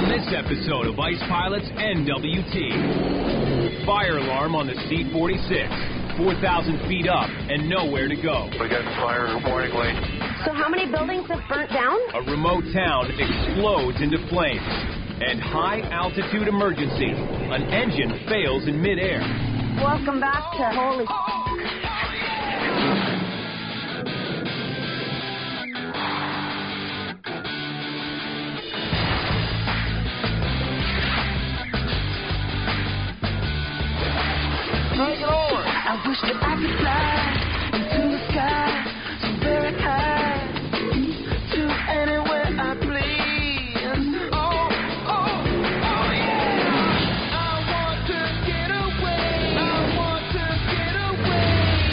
On this episode of Ice Pilots NWT, fire alarm on the C-46, 4,000 feet up and nowhere to go. We got fire warning light. So how many buildings have burnt down? A remote town explodes into flames. And high-altitude emergency. An engine fails in midair. Welcome back to Holy... Take it over. I wish that I could fly into the sky so very high to anywhere I please. Oh, yeah. I want to get away. I want to get away.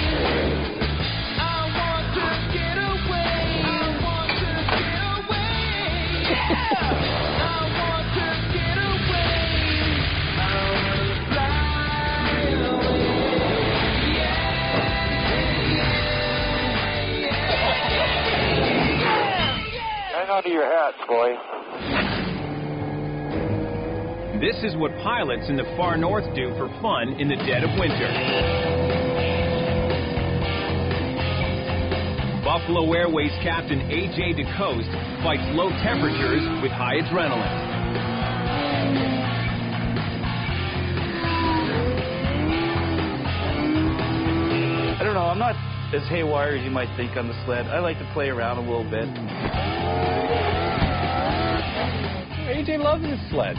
I want to get away. I want to get away. Yeah. I want to get away. I want to fly away. Hang on to your hats, boy. This is what pilots in the far north do for fun in the dead of winter. Buffalo Airways captain A.J. DeCoste fights low temperatures with high adrenaline. I don't know, I'm not as haywire as you might think on the sled. I like to play around a little bit. AJ loves his sled.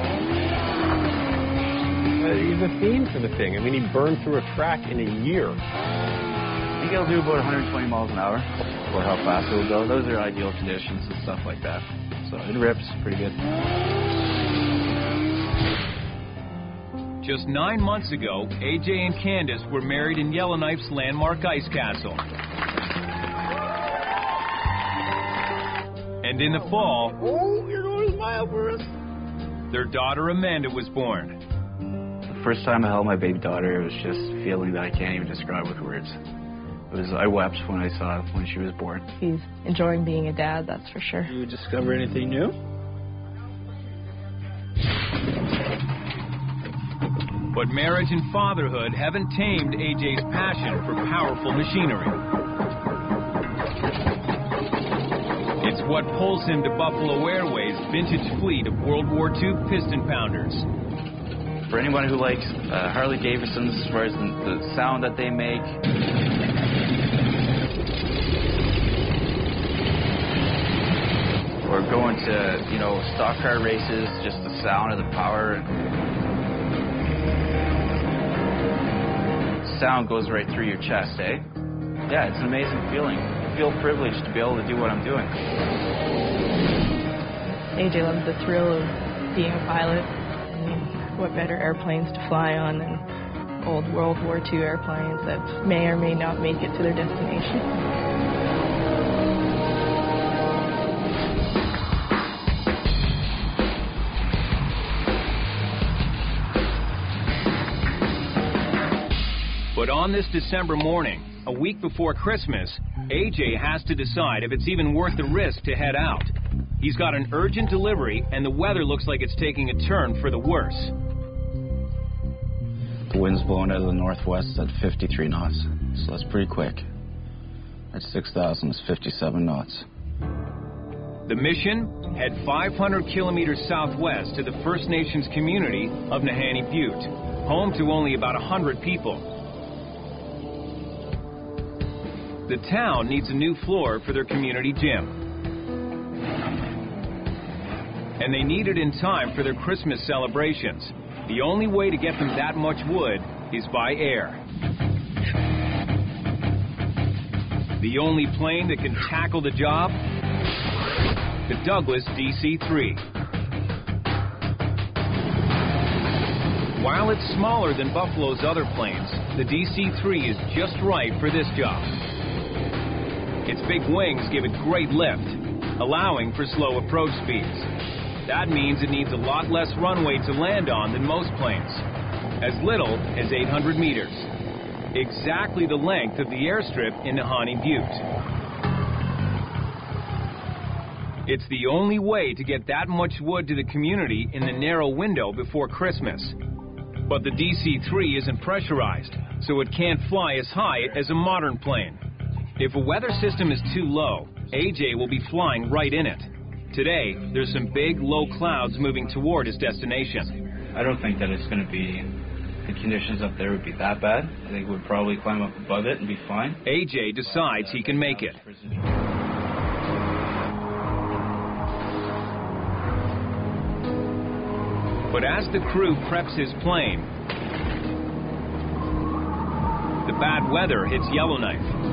He's a theme for the thing. I mean, he burned through a track in a year. I think it'll do about 120 miles an hour, or how fast it'll go. Those are ideal conditions and stuff like that. So it rips pretty good. Just 9 months ago, AJ and Candace were married in Yellowknife's landmark ice castle. And in the fall, You're going to smile for us. their daughter Amanda was born. The first time I held my baby daughter, it was just a feeling that I can't even describe with words. I wept when I saw when she was born. He's enjoying being a dad, that's for sure. You discover anything new? But marriage and fatherhood haven't tamed AJ's passion for powerful machinery. It's what pulls him to Buffalo Airways' vintage fleet of World War II piston pounders. For anyone who likes Harley Davidsons, as far as the sound that they make, or going to, stock car races, just the sound of the power. Sound goes right through your chest, eh? Yeah, it's an amazing feeling. I feel privileged to be able to do what I'm doing. AJ loves the thrill of being a pilot. I mean, what better airplanes to fly on than old World War II airplanes that may or may not make it to their destination. But on this December morning, a week before Christmas, AJ has to decide if it's even worth the risk to head out. He's got an urgent delivery, and the weather looks like it's taking a turn for the worse. The wind's blowing out of the northwest at 53 knots, so that's pretty quick. At 6,000, it's 57 knots. The mission? Head 500 kilometers southwest to the First Nations community of Nahanni Butte, home to only about 100 people. The town needs a new floor for their community gym. And they need it in time for their Christmas celebrations. The only way to get them that much wood is by air. The only plane that can tackle the job? The Douglas DC-3. While it's smaller than Buffalo's other planes, the DC-3 is just right for this job. Its big wings give it great lift, allowing for slow approach speeds. That means it needs a lot less runway to land on than most planes, as little as 800 meters. Exactly the length of the airstrip in Nahanni Butte. It's the only way to get that much wood to the community in the narrow window before Christmas. But the DC-3 isn't pressurized, so it can't fly as high as a modern plane. If a weather system is too low, AJ will be flying right in it. Today, there's some big, low clouds moving toward his destination. I don't think that it's going to be, the conditions up there would be that bad. I think we'd probably climb up above it and be fine. AJ decides he can make it. But as the crew preps his plane, the bad weather hits Yellowknife.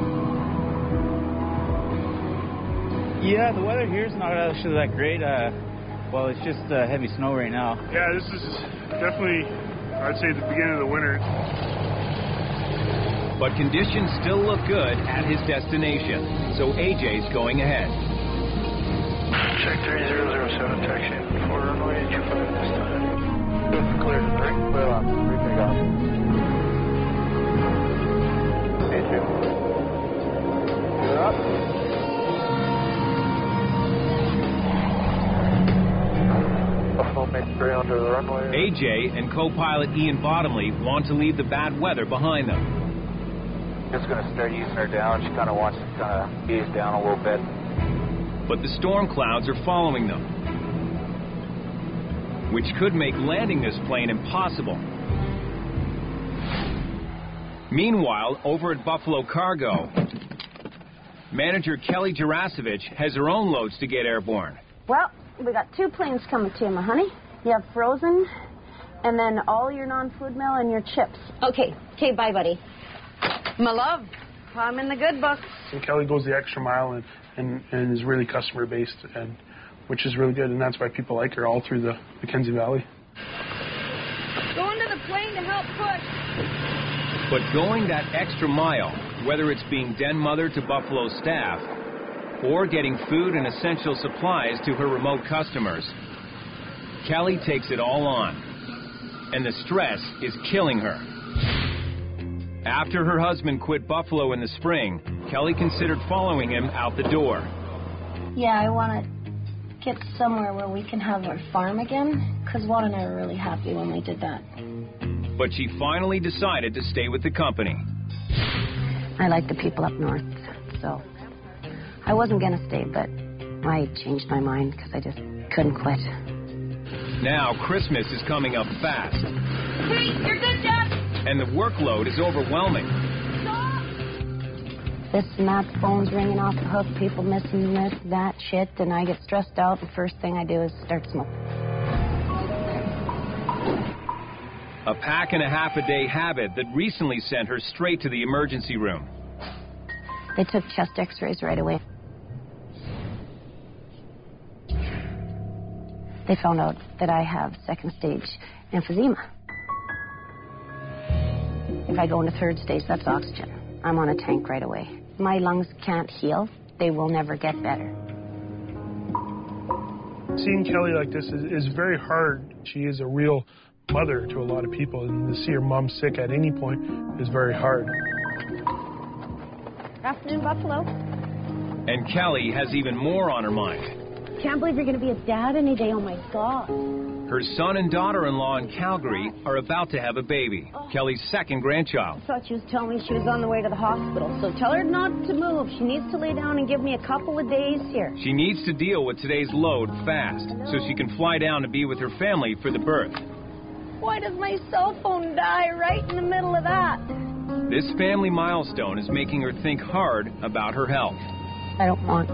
Yeah, the weather here is not actually that great. Well, it's just heavy snow right now. Yeah, this is definitely, I'd say, the beginning of the winter. But conditions still look good at his destination, so AJ's going ahead. Check 3007, taxi 4 runway 25 this time. Clear to 3. Clear on. 3 takeoff. A2. Clear up. Buffalo makes 3 under the runway. AJ and co-pilot Ian Bottomley want to leave the bad weather behind them. Just going to start easing her down. She kind of wants to kind of ease down a little bit. But the storm clouds are following them, which could make landing this plane impossible. Meanwhile, over at Buffalo Cargo, manager Kelly Jarasevich has her own loads to get airborne. Well, we got 2 planes coming to you, my honey. You have frozen, and then all your non-food mail and your chips. Okay, bye, buddy. My love, I'm in the good books. And Kelly goes the extra mile and is really customer-based, and which is really good, and that's why people like her all through the Mackenzie Valley. Go into the plane to help push. But going that extra mile, whether it's being den mother to Buffalo staff or getting food and essential supplies to her remote customers, Kelly takes it all on, and the stress is killing her. After her husband quit Buffalo in the spring, Kelly considered following him out the door. Yeah, I want to get somewhere where we can have our farm again, because Juan and I were really happy when we did that. But she finally decided to stay with the company. I like the people up north, so I wasn't going to stay, but I changed my mind because I just couldn't quit. Now Christmas is coming up fast. Hey, you're good, Jeff! And the workload is overwhelming. This and that, phone's ringing off the hook, people missing this, that shit, and I get stressed out. The first thing I do is start smoking. A pack and a half a day habit that recently sent her straight to the emergency room. They took chest x-rays right away. They found out that I have 2nd stage emphysema. If I go into 3rd stage, that's oxygen. I'm on a tank right away. My lungs can't heal. They will never get better. Seeing Kelly like this is very hard. She is a real mother to a lot of people, and to see her mom sick at any point is very hard. Afternoon, Buffalo. And Kelly has even more on her mind. Can't believe you're going to be a dad any day. Oh, my God. Her son and daughter-in-law in Calgary are about to have a baby, Kelly's 2nd grandchild. I thought she was telling me she was on the way to the hospital, so tell her not to move. She needs to lay down and give me a couple of days here. She needs to deal with today's load fast so she can fly down to be with her family for the birth. Why does my cell phone die right in the middle of that? This family milestone is making her think hard about her health. I don't want,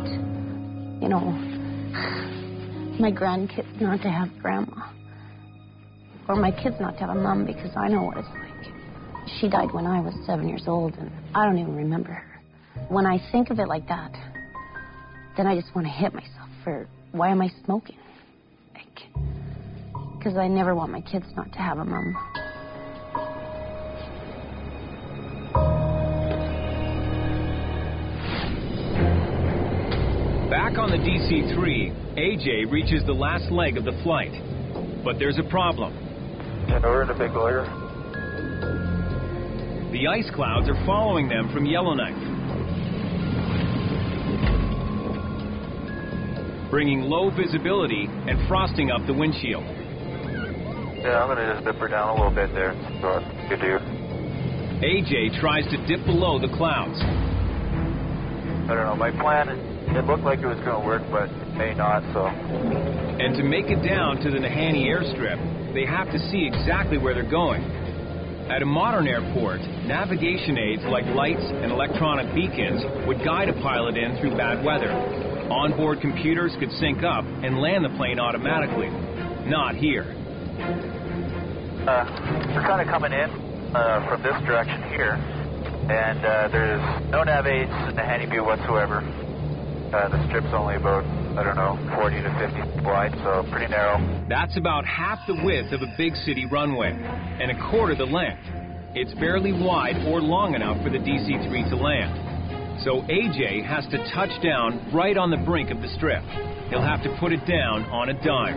my grandkids not to have grandma. Or my kids not to have a mom, because I know what it's like. She died when I was 7 years old, and I don't even remember her. When I think of it like that, then I just want to hit myself for, why am I smoking? Because I never want my kids not to have a mom. Back on the DC-3, AJ reaches the last leg of the flight. But there's a problem. And we're in a big lawyer. The ice clouds are following them from Yellowknife. bringing low visibility and frosting up the windshield. Yeah, I'm going to just dip her down a little bit there. So good do. AJ tries to dip below the clouds. I don't know, my plan, it looked like it was going to work, but it may not, so. And to make it down to the Nahanni airstrip, they have to see exactly where they're going. At a modern airport, navigation aids like lights and electronic beacons would guide a pilot in through bad weather. Onboard computers could sync up and land the plane automatically. Not here. We're kind of coming in from this direction here, and there's no nav aids in the Nahanni View whatsoever. The strip's only about, I don't know, 40 to 50 wide, so pretty narrow. That's about half the width of a big city runway, and a quarter the length. It's barely wide or long enough for the DC-3 to land. So AJ has to touch down right on the brink of the strip. He'll have to put it down on a dime.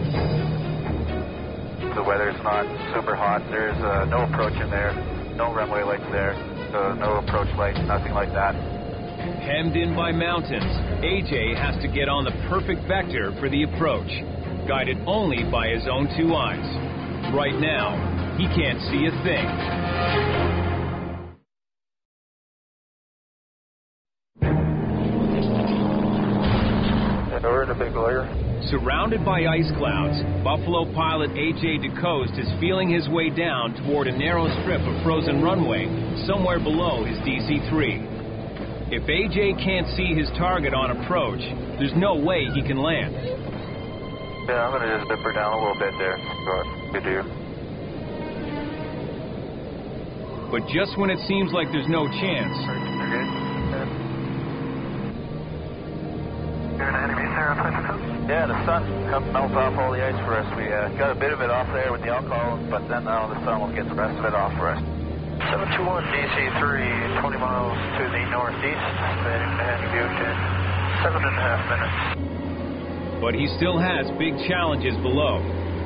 The weather's not super hot. There's no approach in there, no runway lights there, so no approach lights, nothing like that. Hemmed in by mountains, AJ has to get on the perfect vector for the approach, guided only by his own two eyes. Right now, he can't see a thing. And we're in a big layer. Surrounded by ice clouds, Buffalo pilot AJ DeCoste is feeling his way down toward a narrow strip of frozen runway somewhere below his DC-3. If AJ can't see his target on approach, there's no way he can land. Yeah, I'm going to just dip her down a little bit there. Good do. But just when it seems like there's no chance, yeah, the sun melts off all the ice for us. We got a bit of it off there with the alcohol, but then now the sun will get the rest of it off for us. 721 DC-3, 20 miles to the northeast, heading to Nahanni View in 7.5 minutes. but he still has big challenges below.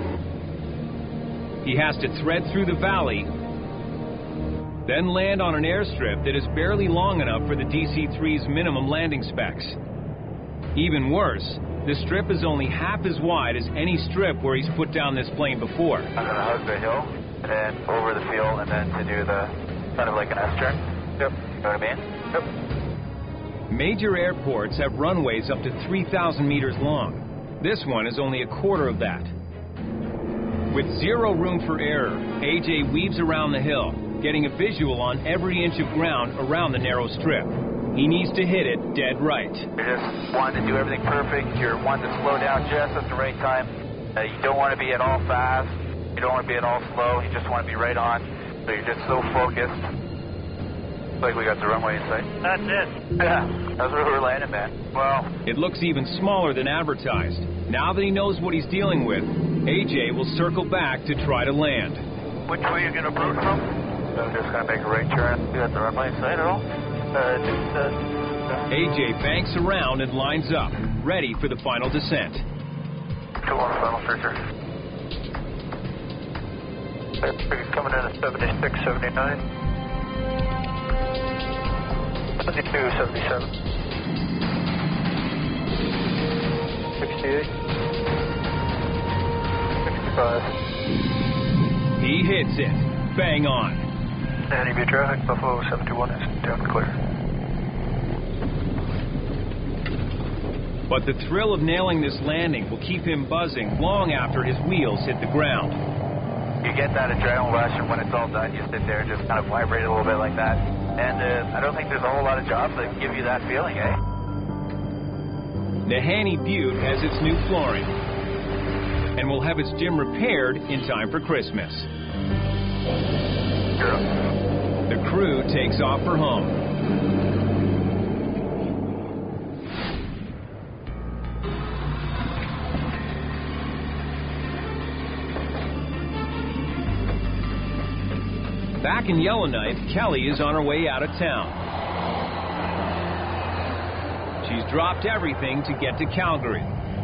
He has to thread through the valley, then land on an airstrip that is barely long enough for the DC-3's minimum landing specs. Even worse, the strip is only half as wide as any strip where he's put down this plane before. I'm going to hug the hill and over the field and then to do the kind of like an S-turn. Yep. You know what I mean? Yep. Major airports have runways up to 3,000 meters long. This one is only a quarter of that. With zero room for error, AJ weaves around the hill, getting a visual on every inch of ground around the narrow strip. He needs to hit it dead right. You're just wanting to do everything perfect. You're wanting to slow down just at the right time. You don't want to be at all fast. You don't want to be at all slow. You just want to be right on. So you're just so focused. Looks like we got the runway in sight. That's it. Yeah, that's where we're landing, man. Well, it looks even smaller than advertised. Now that he knows what he's dealing with, AJ will circle back to try to land. Which way are you going to approach from? I'm just going to make a right turn. You got the runway in sight at all? AJ banks around and lines up, ready for the final descent. 2 on final searcher. Coming in at 76, 79. 72, 77. 68. 65. He hits it. Bang on. Nahanni View traffic, Buffalo 71 is down clear. But the thrill of nailing this landing will keep him buzzing long after his wheels hit the ground. You get that adrenaline rush, and when it's all done, you sit there and just kind of vibrate a little bit like that. And I don't think there's a whole lot of jobs that give you that feeling, eh? Nahanni Butte has its new flooring and will have its gym repaired in time for Christmas. The crew takes off for home. Back in Yellowknife, Kelly is on her way out of town. She's dropped everything to get to Calgary,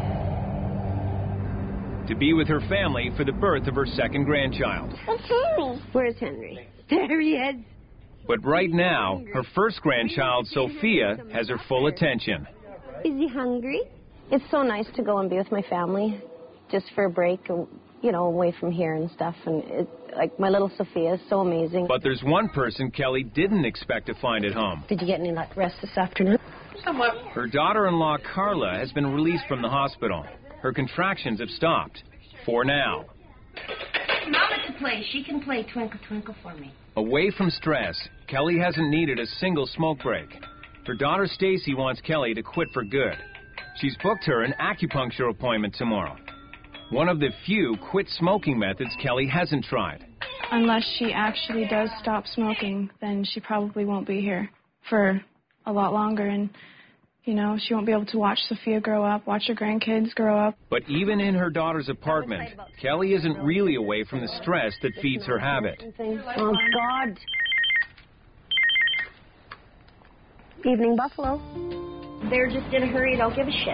to be with her family for the birth of her second grandchild. Where's Henry? Where's Henry? There he is. But right now, her first grandchild, Sophia, has her full attention. Is he hungry? It's so nice to go and be with my family, just for a break, you know, away from here and stuff. And like my little Sophia is so amazing. But there's one person Kelly didn't expect to find at home. Did you get any rest this afternoon? Somewhat. Her daughter-in-law, Carla, has been released from the hospital. Her contractions have stopped. For now. Mama to play. She can play Twinkle Twinkle for me. Away from stress, Kelly hasn't needed a single smoke break. Her daughter Stacy wants Kelly to quit for good. She's booked her an acupuncture appointment tomorrow. One of the few quit smoking methods Kelly hasn't tried. Unless she actually does stop smoking, then she probably won't be here for a lot longer. And, you know, she won't be able to watch Sophia grow up, watch her grandkids grow up. But even in her daughter's apartment, Kelly isn't really away from the stress that feeds her habit. Oh, God. Evening, Buffalo. They're just in a hurry, don't give a shit.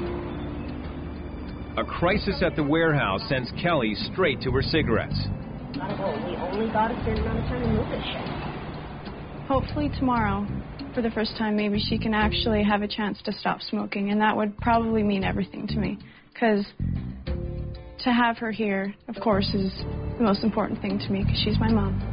A crisis at the warehouse sends Kelly straight to her cigarettes. Gotta go. We only got a certain amount of time to move this shit. Hopefully tomorrow, for the first time, maybe she can actually have a chance to stop smoking, and that would probably mean everything to me. Because to have her here, of course, is the most important thing to me, because she's my mom.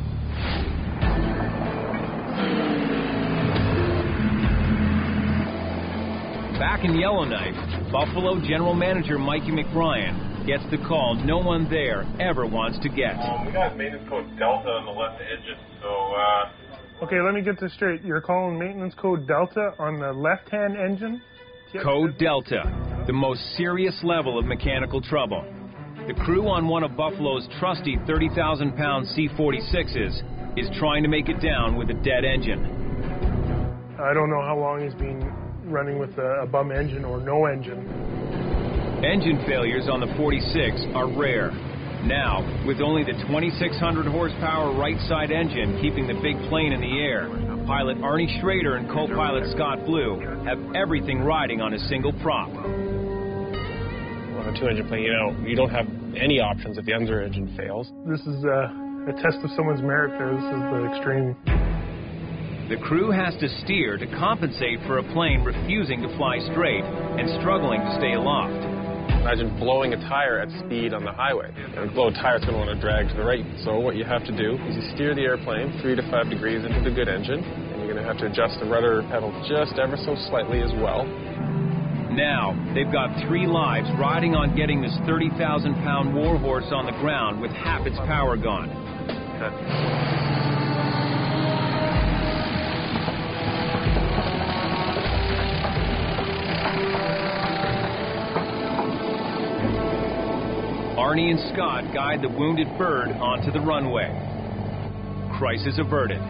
Back in Yellowknife, Buffalo General Manager Mikey McBrien gets the call no one there ever wants to get. We got maintenance code Delta on the left engine, so... Okay, let me get this straight. You're calling maintenance code Delta on the left-hand engine? Code Delta, the most serious level of mechanical trouble. The crew on one of Buffalo's trusty 30,000-pound C-46s is trying to make it down with a dead engine. I don't know how long he's been running with a bum engine or no engine. Engine failures on the 46 are rare. Now, with only the 2,600 horsepower right side engine keeping the big plane in the air, pilot Arnie Schrader and co-pilot Scott Blue have everything riding on a single prop. On a two-engine plane, you don't have any options if the other engine fails. This is a test of someone's merit there. This is the extreme. The crew has to steer to compensate for a plane refusing to fly straight and struggling to stay aloft. Imagine blowing a tire at speed on the highway. And a blow tire is going to want to drag to the right. So what you have to do is you steer the airplane 3 to 5 degrees into the good engine, and you're going to have to adjust the rudder pedal just ever so slightly as well. Now, they've got 3 lives riding on getting this 30,000-pound warhorse on the ground with half its power gone. Arnie and Scott guide the wounded bird onto the runway. Crisis averted.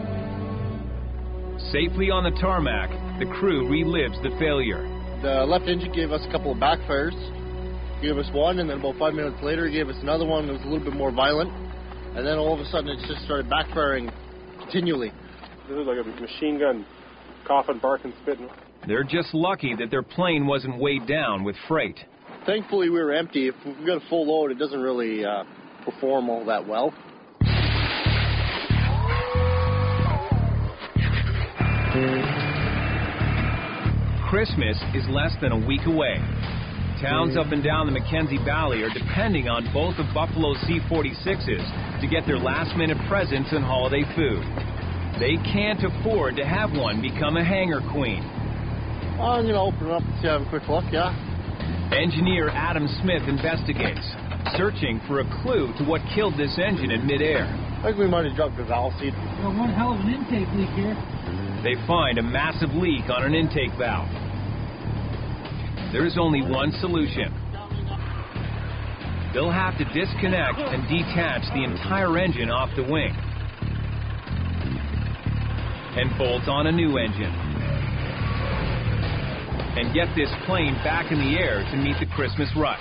Safely on the tarmac, the crew relives the failure. The left engine gave us a couple of backfires. Gave us one, and then about 5 minutes later, gave us another one that was a little bit more violent. And then all of a sudden, it just started backfiring continually. This is like a machine gun, coughing, barking, spitting. They're just lucky that their plane wasn't weighed down with freight. Thankfully, we were empty. If we've got a full load, it doesn't really perform all that well. Christmas is less than a week away. Towns up and down the Mackenzie Valley are depending on both of Buffalo's C-46s to get their last-minute presents and holiday food. They can't afford to have one become a hangar queen. I'm going to open it up and see, have a quick look, yeah. Engineer Adam Smith investigates, searching for a clue to what killed this engine in midair. I think we might have dropped the valve seat. Well, one hell of an intake leak here. They find a massive leak on an intake valve. There's only one solution. They'll have to disconnect and detach the entire engine off the wing and bolt on a new engine and get this plane back in the air to meet the Christmas rush.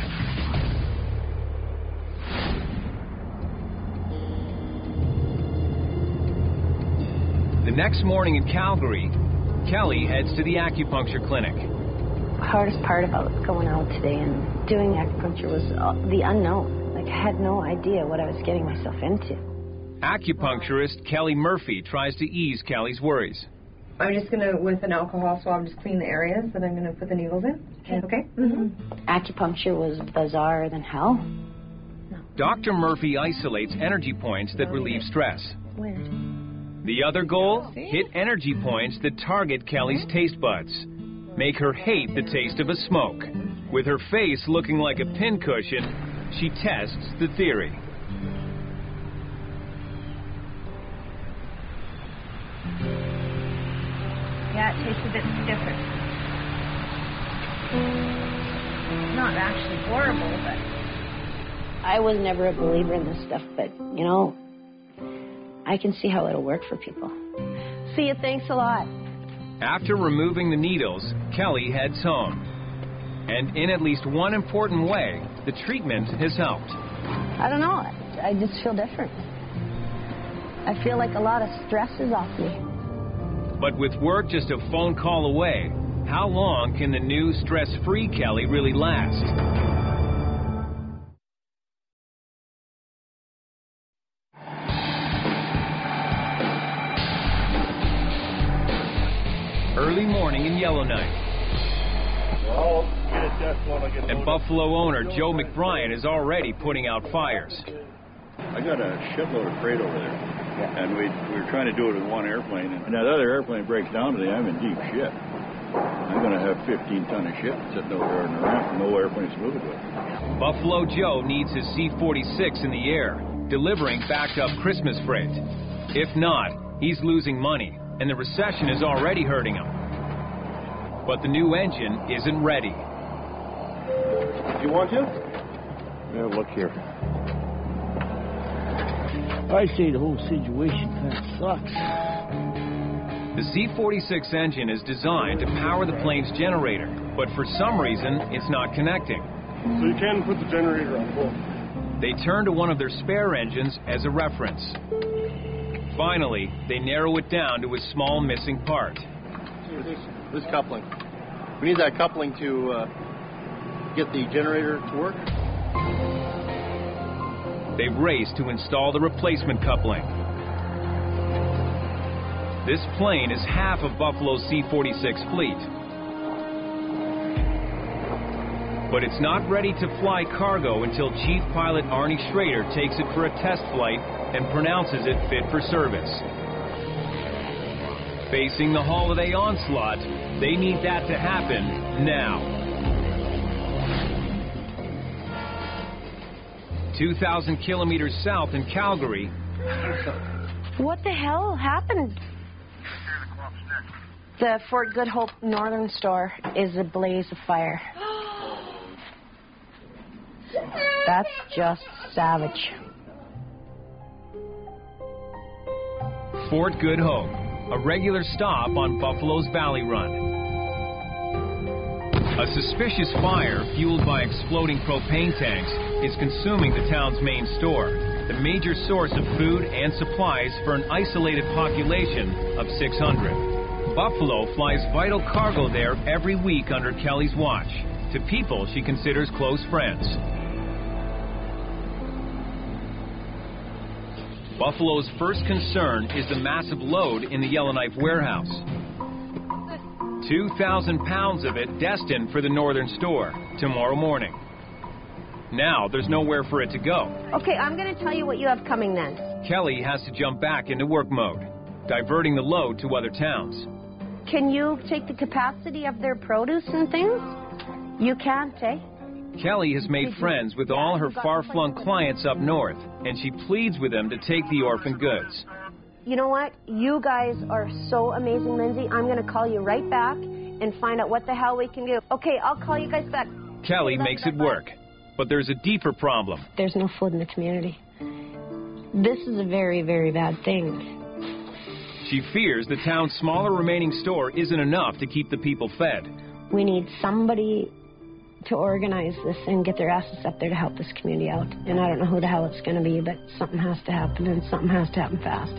The next morning in Calgary, Kelly heads to the acupuncture clinic. The hardest part about going out today and doing acupuncture was the unknown. Like, I had no idea what I was getting myself into. Acupuncturist Kelly Murphy tries to ease Kelly's worries. I'm just going to, with an alcohol swab, just clean the areas that I'm going to put the needles in. Okay? Acupuncture was bizarre than hell. Dr. Murphy isolates energy points that relieve stress. Weird. The other goal? Hit energy points that target Kelly's taste buds. Make her hate the taste of a smoke. With her face looking like a pincushion, she tests the theory. Yeah, it tastes a bit different. Not actually horrible, but... I was never a believer in this stuff, but, you know, I can see how it'll work for people. See you, thanks a lot. After removing the needles, Kelly heads home. And in at least one important way, the treatment has helped. I don't know, I just feel different. I feel like a lot of stress is off me. But with work just a phone call away, how long can the new stress-free Kelly really last? Early morning in Yellowknife. And Buffalo owner Joe McBrien is already putting out fires. I got a shitload of freight over there. And we were trying to do it with one airplane. And that other airplane breaks down today, I'm in deep shit. I'm going to have 15 ton of shit sitting over there in the ramp. No airplanes to move it with. Buffalo Joe needs his C-46 in the air, delivering backed-up Christmas freight. If not, he's losing money, and the recession is already hurting him. But the new engine isn't ready. You want to? Yeah, look here. I say the whole situation kind of sucks. The C-46 engine is designed to power the plane's generator, but for some reason, it's not connecting. So you can put the generator on both. They turn to one of their spare engines as a reference. Finally, they narrow it down to a small missing part. This coupling. We need that coupling to get the generator to work. They race to install the replacement coupling. This plane is half of Buffalo's C-46 fleet. But it's not ready to fly cargo until Chief Pilot Arnie Schrader takes it for a test flight and pronounces it fit for service. Facing the holiday onslaught, they need that to happen now. 2,000 kilometers south in Calgary. What the hell happened? The Fort Good Hope Northern store is a blaze of fire. That's just savage. Fort Good Hope, a regular stop on Buffalo's Valley Run. A suspicious fire, fueled by exploding propane tanks, is consuming the town's main store, the major source of food and supplies for an isolated population of 600. Buffalo flies vital cargo there every week under Kelly's watch, to people she considers close friends. Buffalo's first concern is the massive load in the Yellowknife warehouse. 2,000 pounds of it destined for the northern store tomorrow morning. Now there's nowhere for it to go. Okay, I'm going to tell you what you have coming then. Kelly has to jump back into work mode, diverting the load to other towns. Can you take the capacity of their produce and things? You can't, eh? Kelly has made friends with all her far-flung clients up north, and she pleads with them to take the orphan goods. You know what? You guys are so amazing, Lindsay. I'm going to call you right back and find out what the hell we can do. Okay, I'll call you guys back. Kelly makes it work, but there's a deeper problem. There's no food in the community. This is a very, very bad thing. She fears the town's smaller remaining store isn't enough to keep the people fed. We need somebody to organize this and get their asses up there to help this community out. And I don't know who the hell it's going to be, but something has to happen, and something has to happen fast.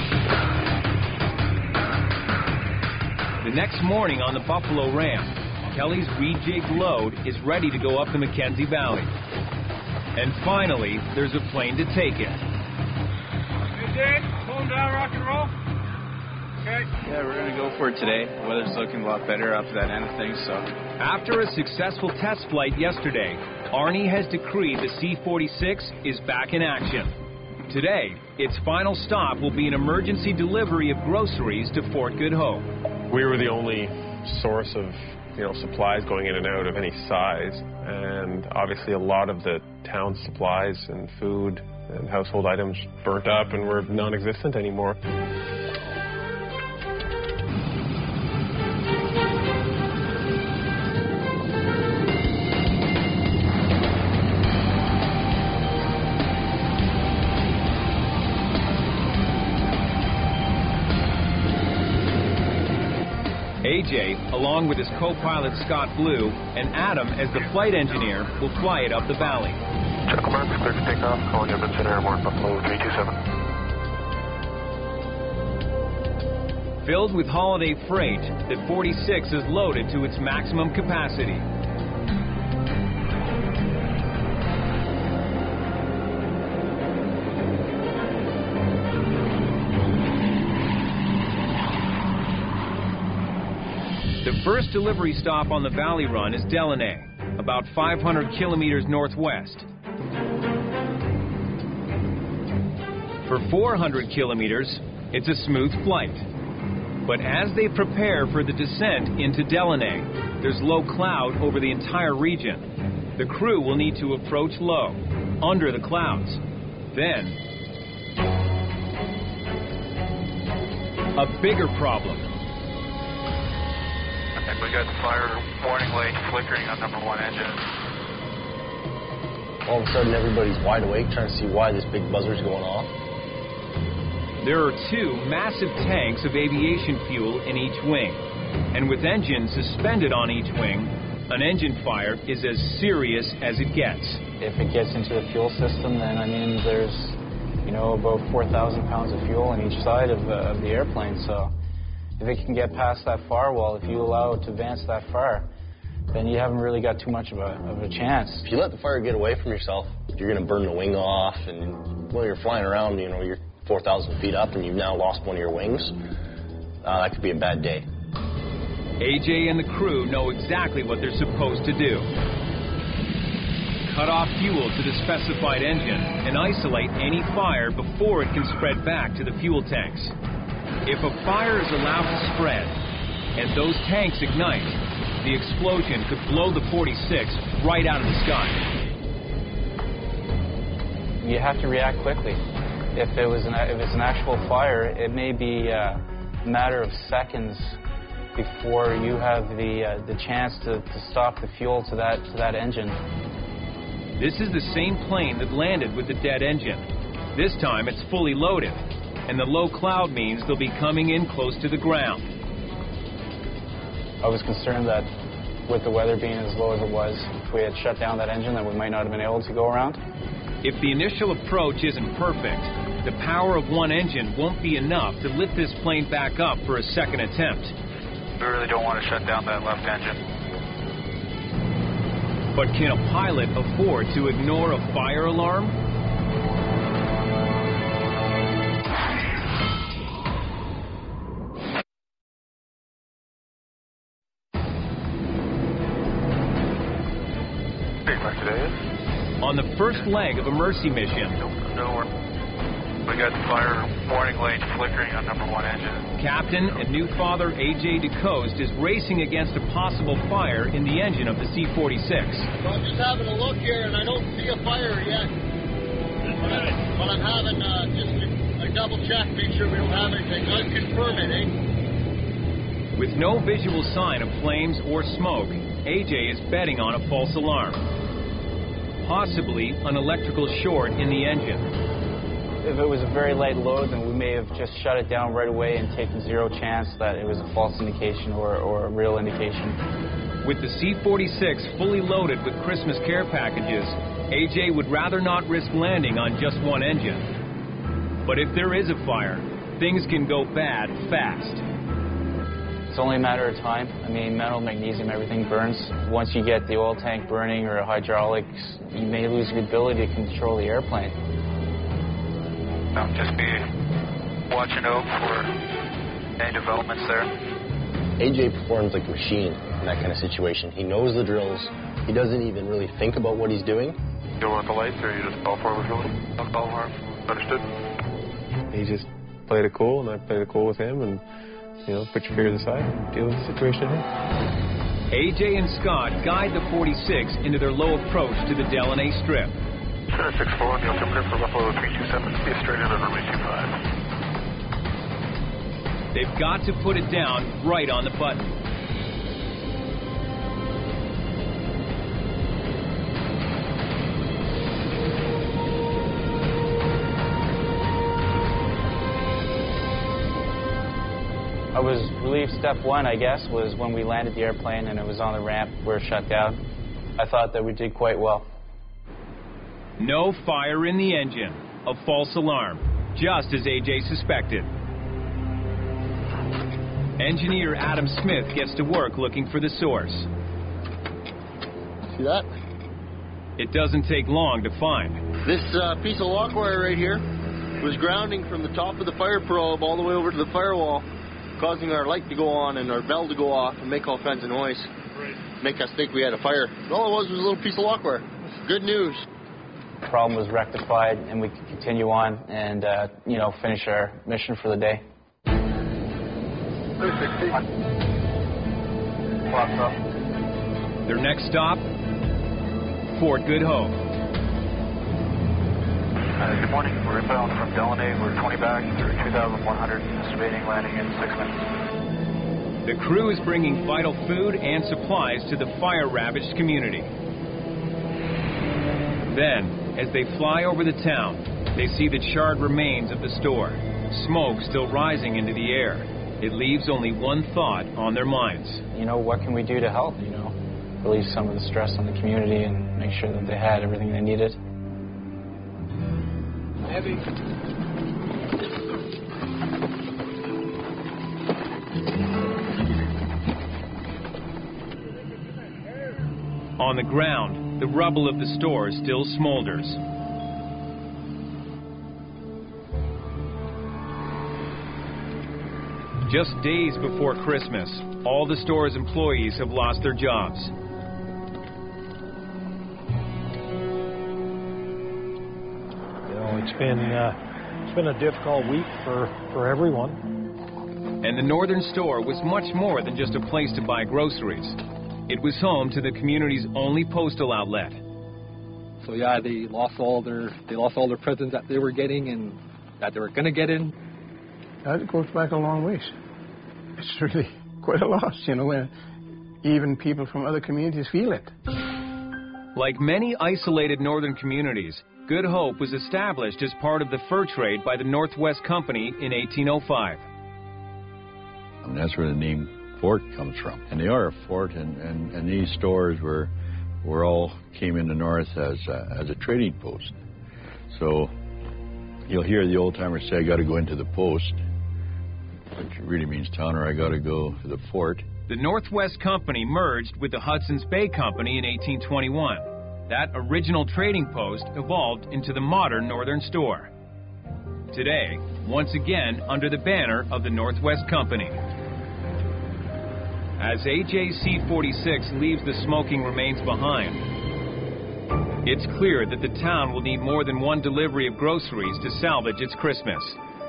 The next morning on the Buffalo ramp, Kelly's rejigged load is ready to go up the Mackenzie Valley. And finally, there's a plane to take it. Hey, Dave, calm down, rock and roll. Okay. Yeah, we're going to go for it today. The weather's looking a lot better after that end of things, so. After a successful test flight yesterday, Arnie has decreed the C-46 is back in action. Today, its final stop will be an emergency delivery of groceries to Fort Good Hope. We were the only source of, supplies going in and out of any size, and obviously a lot of the town's supplies and food and household items burnt up and were non-existent anymore. AJ, along with his co-pilot Scott Blue, and Adam as the flight engineer, will fly it up the valley. Check marks, clear for takeoff, calling Edmonton Airborne, Buffalo 327. Filled with holiday freight, the 46 is loaded to its maximum capacity. The first delivery stop on the Valley Run is Delaney, about 500 kilometers northwest. For 400 kilometers, it's a smooth flight. But as they prepare for the descent into Delaney, there's low cloud over the entire region. The crew will need to approach low, under the clouds. Then, a bigger problem. We got the fire warning light flickering on number 1 engine. All of a sudden, everybody's wide awake trying to see why this big buzzer's going off. There are 2 massive tanks of aviation fuel in each wing. And with engines suspended on each wing, an engine fire is as serious as it gets. If it gets into the fuel system, then, there's, about 4,000 pounds of fuel on each side of the airplane. So if it can get past that firewall, if you allow it to advance that far, then you haven't really got too much of a chance. If you let the fire get away from yourself, you're going to burn the wing off, and while you're flying around, you're 4,000 feet up and you've now lost one of your wings. That could be a bad day. AJ and the crew know exactly what they're supposed to do. Cut off fuel to the specified engine and isolate any fire before it can spread back to the fuel tanks. If a fire is allowed to spread and those tanks ignite, the explosion could blow the 46 right out of the sky. You have to react quickly. If it's an actual fire, it may be a matter of seconds before you have the chance to stop the fuel to that engine. This is the same plane that landed with the dead engine. This time it's fully loaded, and the low cloud means they'll be coming in close to the ground. I was concerned that with the weather being as low as it was, if we had shut down that engine, that we might not have been able to go around. If the initial approach isn't perfect, the power of one engine won't be enough to lift this plane back up for a second attempt. We really don't want to shut down that left engine. But can a pilot afford to ignore a fire alarm? On the first leg of a Mercy mission, we got the fire warning light flickering on number 1 engine. Captain and new father A.J. DeCoste is racing against a possible fire in the engine of the C-46. So I'm just having a look here, and I don't see a fire yet. But I'm having just a double check, make sure we don't have anything. I'll confirm it, eh? With no visual sign of flames or smoke, A.J. is betting on a false alarm. Possibly an electrical short in the engine. If it was a very light load, then we may have just shut it down right away and taken zero chance that it was a false indication or a real indication. With the C-46 fully loaded with Christmas care packages, AJ would rather not risk landing on just one engine. But if there is a fire, things can go bad fast. It's only a matter of time. I mean, metal, magnesium, everything burns. Once you get the oil tank burning or hydraulics, you may lose the ability to control the airplane. Just be watching out for any developments there. AJ performs like a machine in that kind of situation. He knows the drills. He doesn't even really think about what he's doing. You want the lights, or you just call for it with you? I'll call for it. Understood. He just played it cool, and I played it cool with him, and, you know, put your fears aside and deal with the situation at hand. AJ and Scott guide the 46 into their low approach to the Delaney Strip. Center 6-4, the altimeter for Buffalo 327, be straight in and runway 25. They've got to put it down right on the button. I was relieved. Step one, I guess, was when we landed the airplane and it was on the ramp where it shut down. I thought that we did quite well. No fire in the engine. A false alarm, just as AJ suspected. Engineer Adam Smith gets to work looking for the source. See that? It doesn't take long to find. This piece of lock wire right here was grounding from the top of the fire probe all the way over to the firewall, causing our light to go on and our bell to go off and make all kinds of noise. Right. Make us think we had a fire. All it was a little piece of lock wire. Good news. The problem was rectified and we could continue on and, you know, finish our mission for the day. 360. Clock's up. Their next stop, Fort Good Hope. Good morning. We're inbound from Delaney. We're 20 back through 2,100, estimating landing in 6 minutes. The crew is bringing vital food and supplies to the fire-ravaged community. Then, as they fly over the town, they see the charred remains of the store, smoke still rising into the air. It leaves only one thought on their minds. You know, what can we do to help, you know, relieve some of the stress on the community and make sure that they had everything they needed. Heavy. On the ground, the rubble of the store still smolders. Just days before Christmas, all the store's employees have lost their jobs. You know, it's been a difficult week for everyone. And the Northern store was much more than just a place to buy groceries. It was home to the community's only postal outlet. So yeah, they lost all their presents that they were getting and that they were going to get in. It goes back a long ways. It's really quite a loss, you know, and even people from other communities feel it. Like many isolated northern communities, Good Hope was established as part of the fur trade by the Northwest Company in 1805. And that's where the name Fort comes from. And they are a fort, and these stores were all came in the north as a trading post. So you'll hear the old timers say, I got to go into the post, which really means town, or I got to go to the fort. The Northwest Company merged with the Hudson's Bay Company in 1821. That original trading post evolved into the modern Northern store. Today, once again under the banner of the Northwest Company. As AJC-46 leaves the smoking remains behind, it's clear that the town will need more than one delivery of groceries to salvage its Christmas.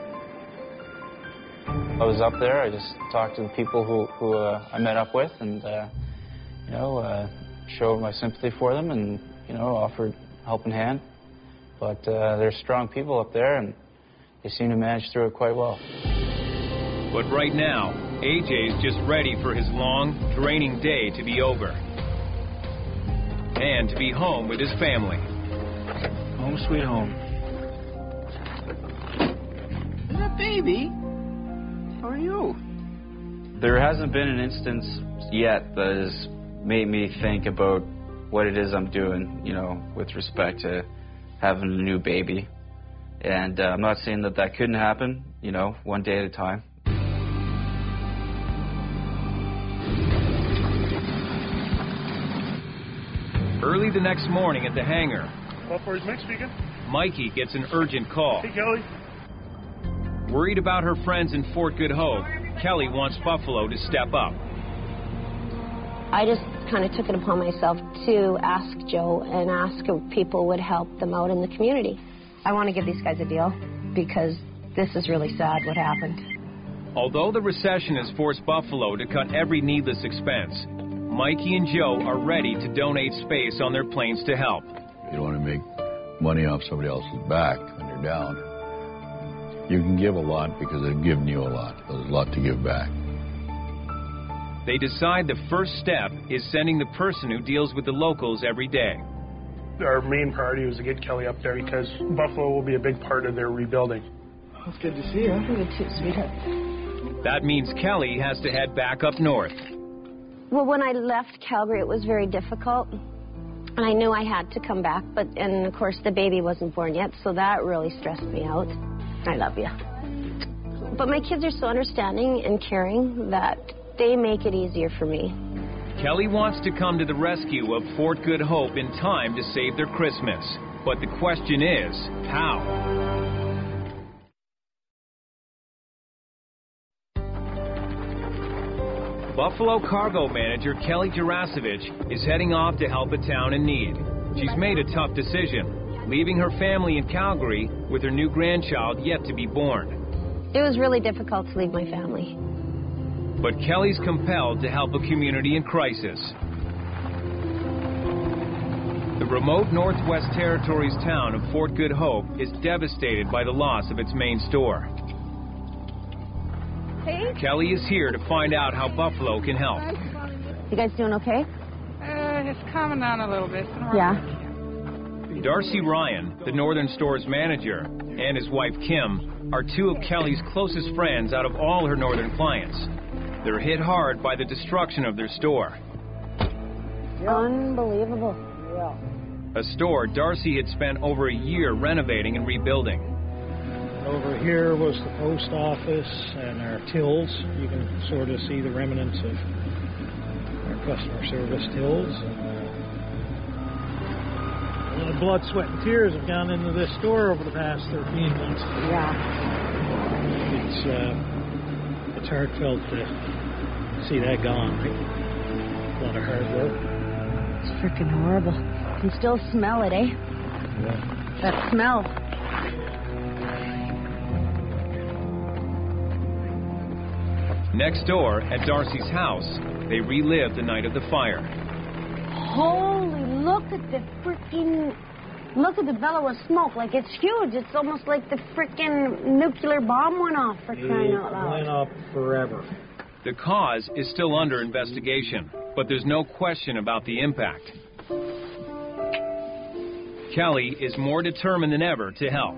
I was up there. I just talked to the people who I met up with and, you know, showed my sympathy for them and, you know, offered a helping hand. But there's strong people up there, and they seem to manage through it quite well. But right now, AJ's just ready for his long, draining day to be over. And to be home with his family. Home sweet home. Is that baby? How are you? There hasn't been an instance yet that has made me think about what it is I'm doing, you know, with respect to having a new baby. And I'm not saying that couldn't happen, you know, one day at a time. Early the next morning at the hangar, Buffalo's Mike speaking. Mikey gets an urgent call. Hey, Kelly. Worried about her friends in Fort Good Hope, Kelly wants Buffalo to step up. I just kind of took it upon myself to ask Joe and ask if people would help them out in the community. I want to give these guys a deal because this is really sad what happened. Although the recession has forced Buffalo to cut every needless expense, Mikey and Joe are ready to donate space on their planes to help. You don't want to make money off somebody else's back when you're down. You can give a lot because they've given you a lot. There's a lot to give back. They decide the first step is sending the person who deals with the locals every day. Our main priority was to get Kelly up there because Buffalo will be a big part of their rebuilding. It's good to see you. You too, sweetheart. That means Kelly has to head back up north. Well, when I left Calgary, it was very difficult. And I knew I had to come back, and of course the baby wasn't born yet, so that really stressed me out. I love you. But my kids are so understanding and caring that they make it easier for me. Kelly wants to come to the rescue of Fort Good Hope in time to save their Christmas. But the question is, how? Buffalo cargo manager Kelly Jarasevich is heading off to help a town in need. She's made a tough decision, leaving her family in Calgary with her new grandchild yet to be born. It was really difficult to leave my family. But Kelly's compelled to help a community in crisis. The remote Northwest Territories town of Fort Good Hope is devastated by the loss of its main store. Hey? Kelly is here to find out how Buffalo can help. You guys doing okay? It's calming down a little bit. Yeah. Darcy Ryan, the Northern Store's manager, and his wife Kim are two of Kelly's closest friends out of all her Northern clients. They're hit hard by the destruction of their store. Unbelievable. Yeah. A store Darcy had spent over a year renovating and rebuilding. Over here was the post office and our tills. You can sort of see the remnants of our customer service tills. A lot of blood, sweat, and tears have gone into this store over the past 13 months. It's heartfelt to see that gone. Right? A lot of hard work. It's freaking horrible. You can still smell it, eh? Yeah. That smell. Next door, at Darcy's house, they relive the night of the fire. Holy, look at the freaking... Look at the billow of smoke. Like, it's huge. It's almost like the freaking nuclear bomb went off, for crying out loud. It went up forever. The cause is still under investigation, but there's no question about the impact. Kelly is more determined than ever to help.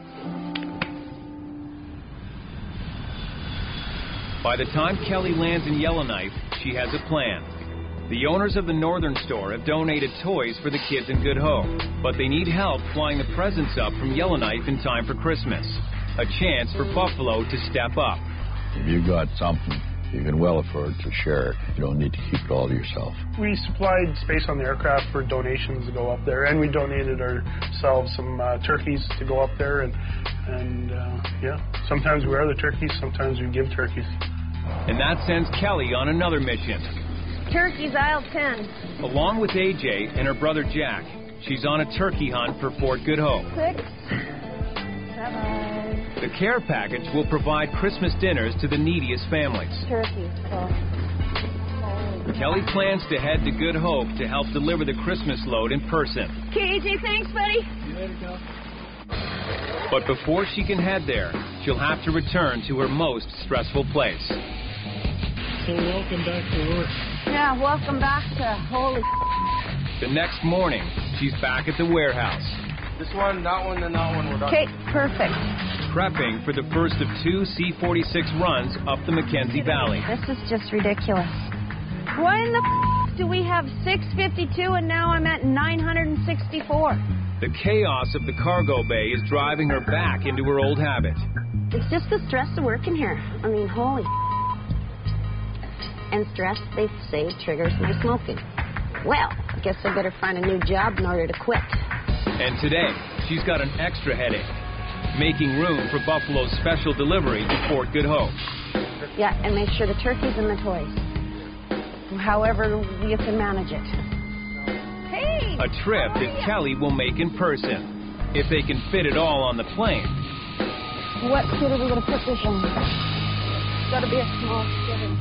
By the time Kelly lands in Yellowknife, she has a plan. The owners of the Northern Store have donated toys for the kids in Good Hope, but they need help flying the presents up from Yellowknife in time for Christmas. A chance for Buffalo to step up. If you got something, you can well afford to share it. You don't need to keep it all to yourself. We supplied space on the aircraft for donations to go up there, and we donated ourselves some turkeys to go up there. And yeah, sometimes we are the turkeys, sometimes we give turkeys. And that sends Kelly on another mission. Turkeys, aisle 10. Along with AJ and her brother Jack, she's on a turkey hunt for Fort Good Hope. 6, 7. The care package will provide Christmas dinners to the neediest families. Turkeys. Kelly plans to head to Good Hope to help deliver the Christmas load in person. Okay, AJ, thanks, buddy. But before she can head there, she'll have to return to her most stressful place. So welcome back to work. Yeah, welcome back to holy... The next morning, she's back at the warehouse. This one, that one, and that one, we're done. Okay, perfect. Prepping for the first of 2 C-46 runs up the Mackenzie Valley. This is just ridiculous. Why in the do we have 652 and now I'm at 964? The chaos of the cargo bay is driving her back into her old habit. It's just the stress of working here. I mean, holy... And stress, they say, triggers my smoking. Well, Guess I better find a new job in order to quit. And today, she's got an extra headache, making room for Buffalo's special delivery to Fort Good Hope. Yeah, and make sure the turkeys and the toys. However you can manage it. Hey! A trip that Kelly will make in person, if they can fit it all on the plane. What kid are we going to put this in? It's got to be a small kid.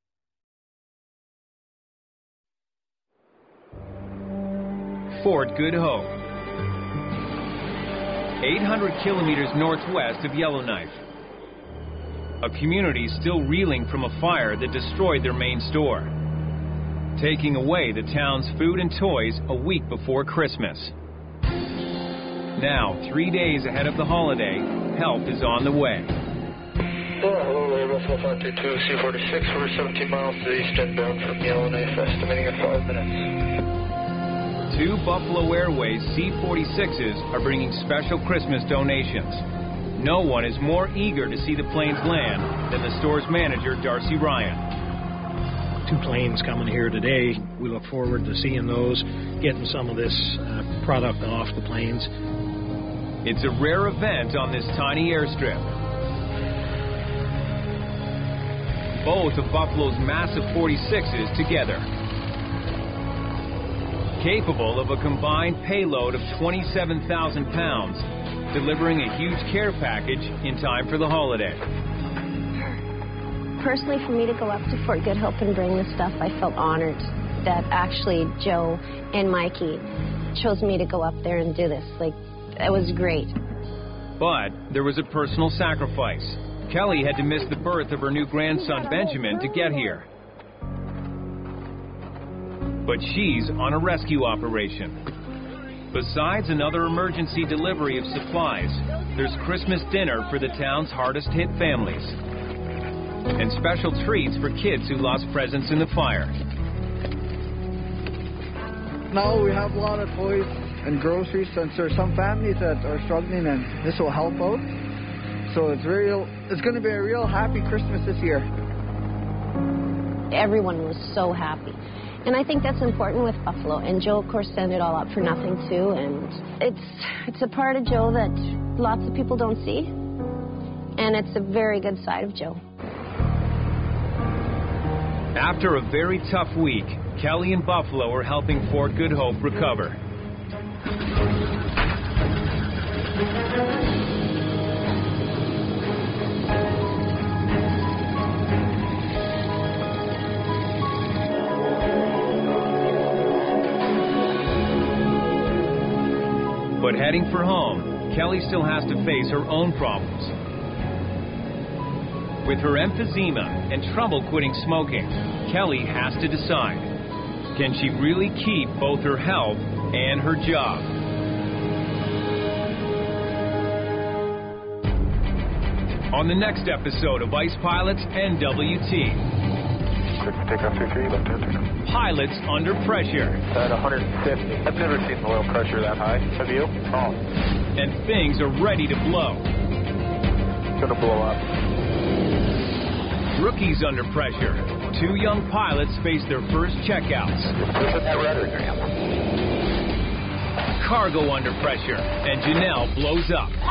Fort Good Hope, 800 kilometers northwest of Yellowknife. A community still reeling from a fire that destroyed their main store, taking away the town's food and toys a week before Christmas. Now, 3 days ahead of the holiday, help is on the way. Hello, Buffalo 522, C46. We're 17 miles to the east inbound from Yellowknife, estimating at 5 minutes. 2 Buffalo Airways C-46s are bringing special Christmas donations. No one is more eager to see the planes land than the store's manager, Darcy Ryan. 2 planes coming here today. We look forward to seeing those, getting some of this product off the planes. It's a rare event on this tiny airstrip. Both of Buffalo's massive 46s together, capable of a combined payload of 27,000 pounds, delivering a huge care package in time for the holiday. Personally, for me to go up to Fort Good Hope and bring this stuff, I felt honored that actually Joe and Mikey chose me to go up there and do this. Like, it was great. But there was a personal sacrifice. Kelly had to miss the birth of her new grandson, Benjamin, to get here. But she's on a rescue operation. Besides another emergency delivery of supplies, there's Christmas dinner for the town's hardest-hit families, and special treats for kids who lost presents in the fire. Now we have a lot of toys and groceries since there's some families that are struggling, and this will help out. So it's going to be a real happy Christmas this year. Everyone was so happy. And I think that's important with Buffalo. And Joe, of course, sent it all up for nothing, too. And it's a part of Joe that lots of people don't see. And it's a very good side of Joe. After a very tough week, Kelly and Buffalo are helping Fort Good Hope recover. But heading for home, Kelly still has to face her own problems. With her emphysema and trouble quitting smoking, Kelly has to decide, can she really keep both her health and her job? On the next episode of Ice Pilots NWT. Quick takeoff 23, left hand takeoff. Pilots under pressure. At 150. I've never seen oil pressure that high. Have you? Oh. And things are ready to blow. It's gonna blow up. Rookies under pressure. 2 young pilots face their first checkouts. Cargo under pressure, and Janelle blows up.